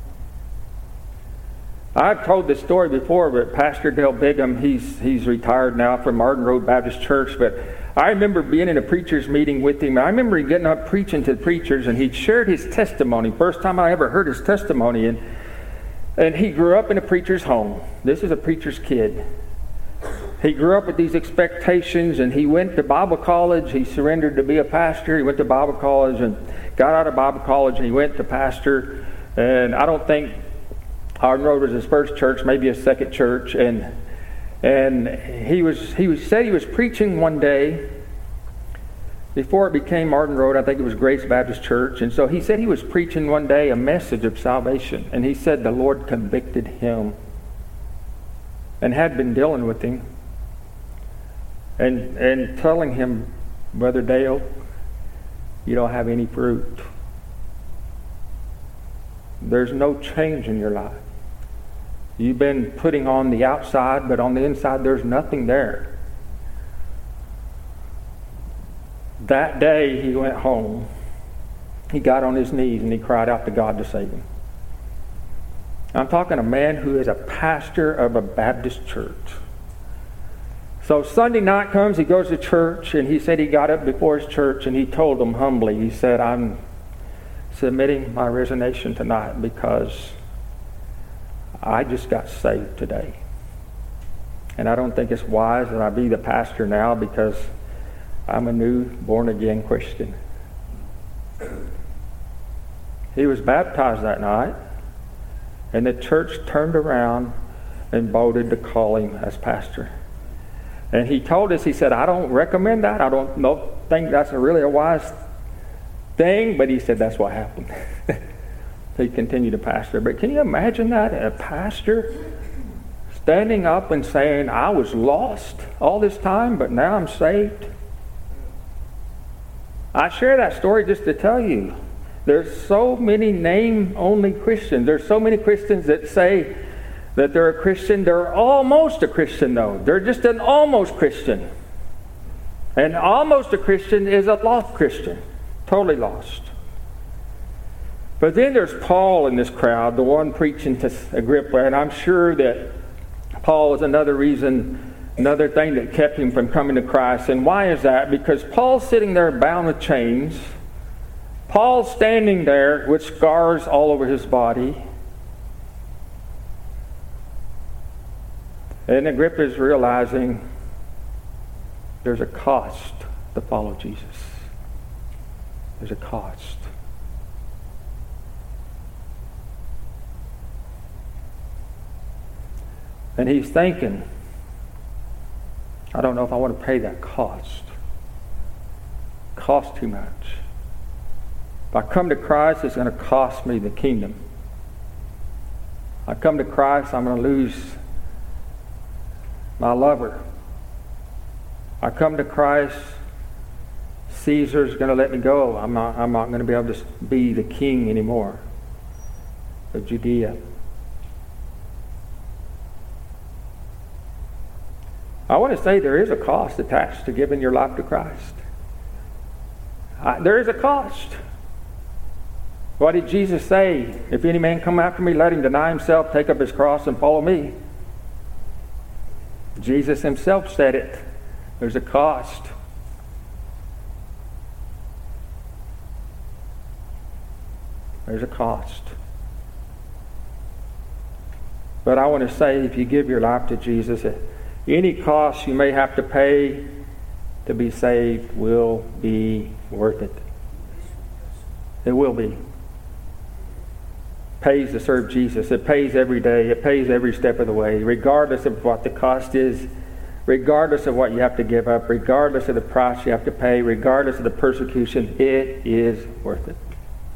I've told this story before, but Pastor Dale Bigham, he's he's retired now from Martin Road Baptist Church, but I remember being in a preacher's meeting with him. I remember him getting up preaching to the preachers, and he shared his testimony. First time I ever heard his testimony. And, and he grew up in a preacher's home. This is a preacher's kid. He grew up with these expectations, and he went to Bible college. He surrendered to be a pastor. He went to Bible college and got out of Bible college, and he went to pastor. And I don't think Arden Road was his first church, maybe his second church. And and he was he was, said he was preaching one day before it became Arden Road. I think it was Grace Baptist Church. And so he said he was preaching one day a message of salvation. And he said the Lord convicted him and had been dealing with him. And and telling him, Brother Dale, you don't have any fruit. There's no change in your life. You've been putting on the outside, but on the inside there's nothing there. That day he went home. He got on his knees and he cried out to God to save him. I'm talking a man who is a pastor of a Baptist church. So Sunday night comes, he goes to church, and he said he got up before his church and he told them humbly, he said, I'm submitting my resignation tonight because I just got saved today. And I don't think it's wise that I be the pastor now because I'm a new born-again Christian. He was baptized that night, and the church turned around and voted to call him as pastor. And he told us, he said, I don't recommend that. I don't know, think that's a really a wise thing, but he said that's what happened. He continued to pastor. But can you imagine that? A pastor standing up and saying, I was lost all this time, but now I'm saved. I share that story just to tell you, there's so many name-only Christians. There's so many Christians that say that they're a Christian. They're almost a Christian, though. They're just an almost Christian. And almost a Christian is a lost Christian. Totally lost. But then there's Paul in this crowd, the one preaching to Agrippa. And I'm sure that Paul was another reason, another thing that kept him from coming to Christ. And why is that? Because Paul's sitting there bound with chains. Paul's standing there with scars all over his body. And Agrippa is realizing there's a cost to follow Jesus. There's a cost. And he's thinking, I don't know if I want to pay that cost. Cost too much. If I come to Christ, it's going to cost me the kingdom. I come to Christ, I'm going to lose my lover. I come to Christ, Caesar's going to let me go. I'm not, I'm not going to be able to be the king anymore of Judea. I want to say there is a cost attached to giving your life to Christ. I, there is a cost. What did Jesus say? If any man come after me, let him deny himself, take up his cross, and follow me. Jesus himself said it. There's a cost. There's a cost. But I want to say, if you give your life to Jesus, any cost you may have to pay to be saved will be worth it. It will be. It pays to serve Jesus. It pays every day. It pays every step of the way, regardless of what the cost is, regardless of what you have to give up, regardless of the price you have to pay, regardless of the persecution. It is worth it.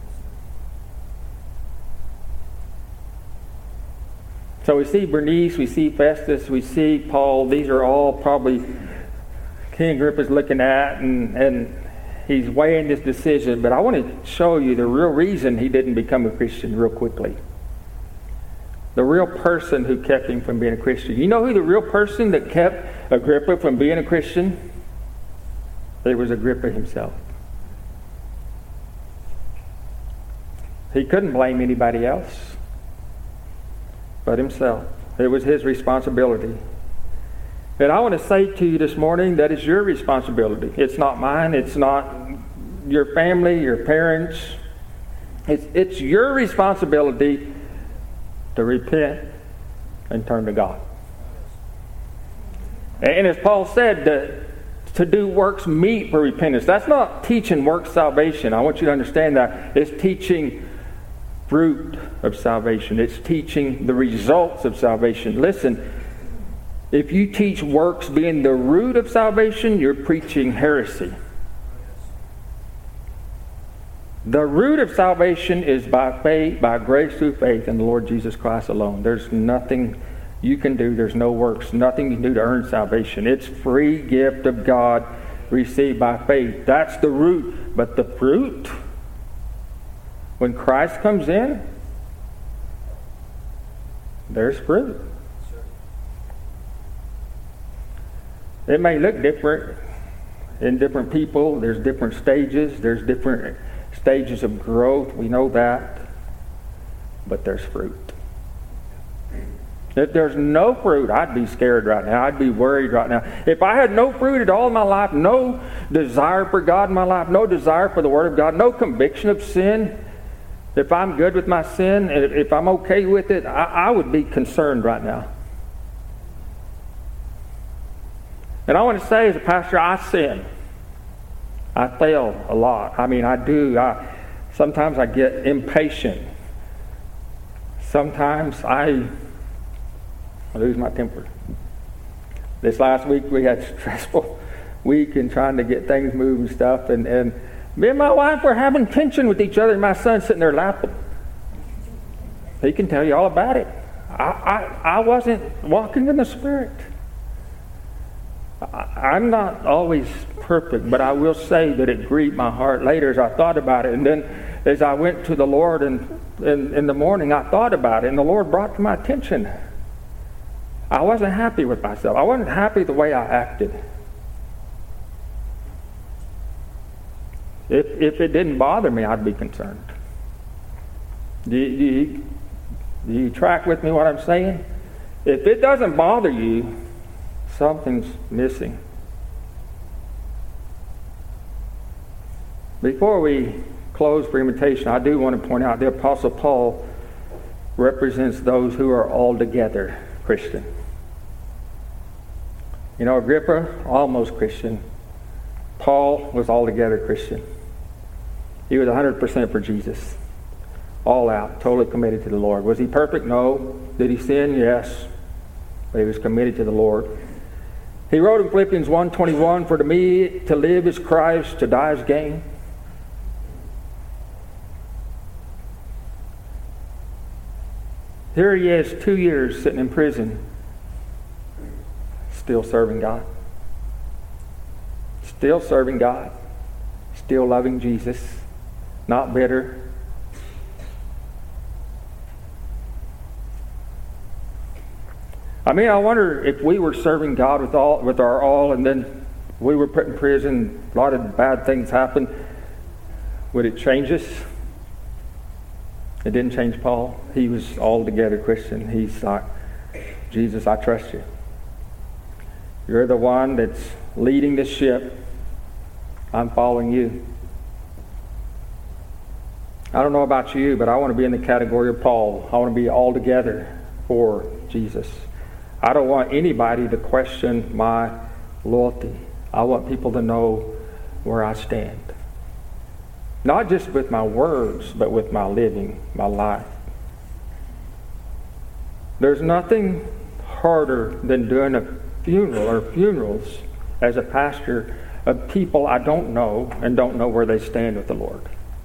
So we see Bernice, we see Festus, we see Paul. These are all probably King Agrippa's looking at, and, and he's weighing this decision. But I want to show you the real reason he didn't become a Christian real quickly. The real person who kept him from being a Christian. You know who the real person that kept Agrippa from being a Christian? It was Agrippa himself. He couldn't blame anybody else but himself. It was his responsibility. And I want to say to you this morning that it's your responsibility. It's not mine. It's not your family, your parents. It's, it's your responsibility to repent and turn to God. And as Paul said, to, to do works meet for repentance. That's not teaching works salvation. I want you to understand that. It's teaching fruit of salvation. It's teaching the results of salvation. Listen, if you teach works being the root of salvation, you're preaching heresy. The root of salvation is by faith, by grace through faith in the Lord Jesus Christ alone. There's nothing you can do. There's no works. Nothing you can do to earn salvation. It's free gift of God received by faith. That's the root. But the fruit, when Christ comes in, there's fruit. It may look different in different people. There's different stages. There's different stages of growth. We know that. But there's fruit. If there's no fruit, I'd be scared right now. I'd be worried right now. If I had no fruit at all in my life, no desire for God in my life, no desire for the Word of God, no conviction of sin, if I'm good with my sin, and if I'm okay with it, I, I would be concerned right now. And I want to say as a pastor, I sin. I fail a lot. I mean, I do. I, sometimes I get impatient. Sometimes I... I lose my temper. This last week we had a stressful week in trying to get things moved and stuff, and, and me and my wife were having tension with each other, and my son's sitting there laughing. He can tell you all about it. I, I, I wasn't walking in the Spirit. I, I'm not always perfect, but I will say that it grieved my heart later as I thought about it. And then as I went to the Lord and in, in the morning, I thought about it, and the Lord brought to my attention. I wasn't happy with myself. I wasn't happy the way I acted. If if it didn't bother me, I'd be concerned. Do you, do you, do you track with me what I'm saying? If it doesn't bother you, something's missing. Before we close for invitation, I do want to point out the Apostle Paul represents those who are altogether Christian. You know, Agrippa, almost Christian. Paul was altogether Christian. He was one hundred percent for Jesus. All out, totally committed to the Lord. Was he perfect? No. Did he sin? Yes. But he was committed to the Lord. He wrote in Philippians one twenty-one, "For to me to live is Christ, to die is gain." Here he is, two years sitting in prison, still serving God. Still serving God. Still loving Jesus. Not bitter. I mean, I wonder if we were serving God with all, with our all, and then we were put in prison, a lot of bad things happened, would it change us? It didn't change Paul. He was altogether Christian. He's like, Jesus, I trust you. You're the one that's leading the ship. I'm following you. I don't know about you, but I want to be in the category of Paul. I want to be altogether for Jesus. I don't want anybody to question my loyalty. I want people to know where I stand. Not just with my words, but with my living, my life. There's nothing harder than doing a funeral or funerals as a pastor of people I don't know and don't know where they stand with the Lord.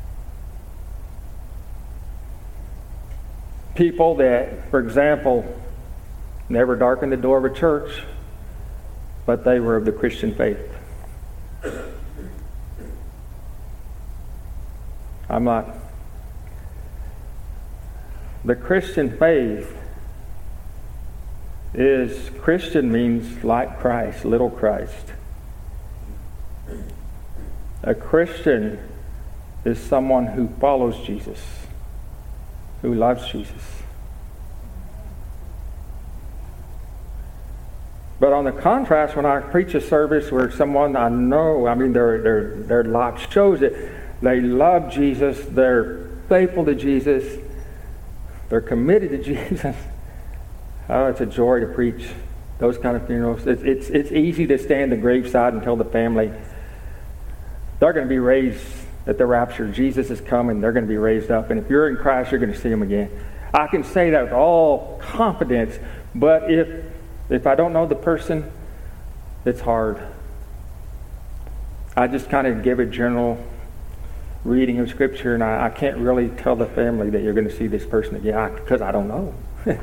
People that, for example, never darkened the door of a church, but they were of the Christian faith. I'm not. The Christian faith is, Christian means like Christ, little Christ. A Christian is someone who follows Jesus, who loves Jesus. But on the contrast, when I preach a service where someone I know, I mean, their their their life shows it, they love Jesus, they're faithful to Jesus, they're committed to Jesus. Oh, it's a joy to preach those kind of funerals. It's it's it's easy to stand the graveside and tell the family they're going to be raised at the rapture. Jesus is coming. They're going to be raised up, and if you're in Christ, you're going to see Him again. I can say that with all confidence. But if if I don't know the person, it's hard. I just kind of give a general reading of Scripture, and I, I can't really tell the family that you're going to see this person again because I, I don't know.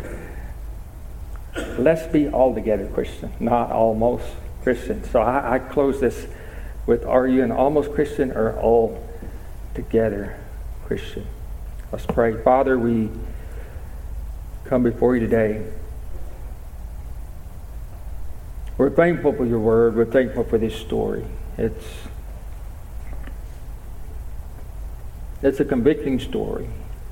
Let's be altogether Christian, not almost Christian. So I, I close this with, are you an almost Christian or altogether Christian? Let's pray. Father, we come before you today. We're thankful for your word. We're thankful for this story. It's it's a convicting story.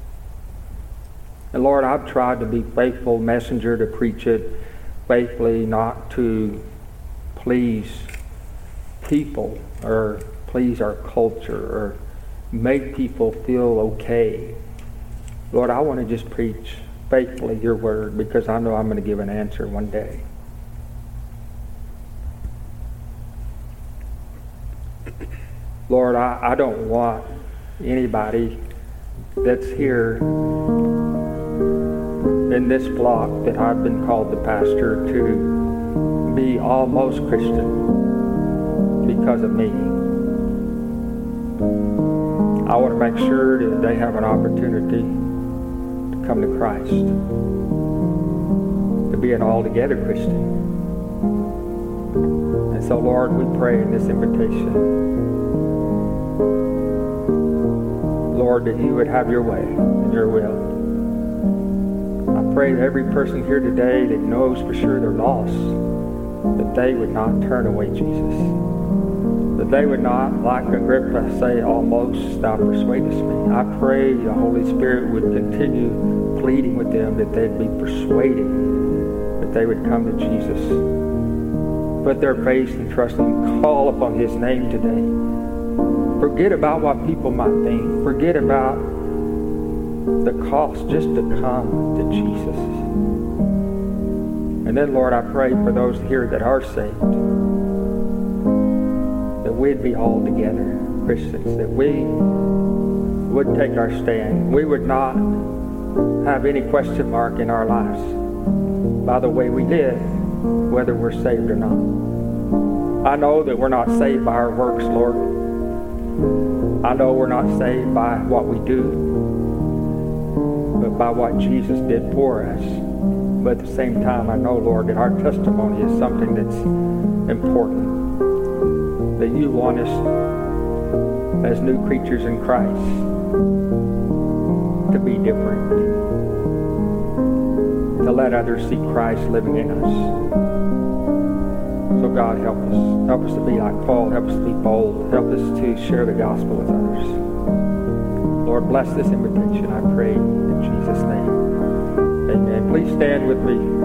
And Lord, I've tried to be faithful messenger to preach it faithfully, not to please people or please our culture or make people feel okay. Lord, I want to just preach faithfully your word because I know I'm going to give an answer one day. Lord, I, I don't want anybody that's here in this flock that I've been called the pastor to be almost Christian because of me. I want to make sure that they have an opportunity to come to Christ, to be an altogether Christian. And so, Lord, we pray in this invitation, Lord, that you would have your way and your will. I pray that every person here today that knows for sure they're lost, that they would not turn away Jesus. That they would not, like Agrippa, say, almost, thou persuadest me. I pray the Holy Spirit would continue pleading with them that they'd be persuaded, that they would come to Jesus. Put their faith and trust and call upon His name today. Forget about what people might think. Forget about the cost just to come to Jesus. And then, Lord, I pray for those here that are saved, that we'd be all together Christians, that we would take our stand. We would not have any question mark in our lives by the way we live, whether we're saved or not. I know that we're not saved by our works, Lord. I know we're not saved by what we do, but by what Jesus did for us. But at the same time, I know, Lord, that our testimony is something that's important, that you want us as new creatures in Christ to be different, to let others see Christ living in us. So God, help us. Help us to be like Paul. Help us to be bold. Help us to share the gospel with others. Lord, bless this invitation, I pray, in Jesus' name. Amen. Please stand with me.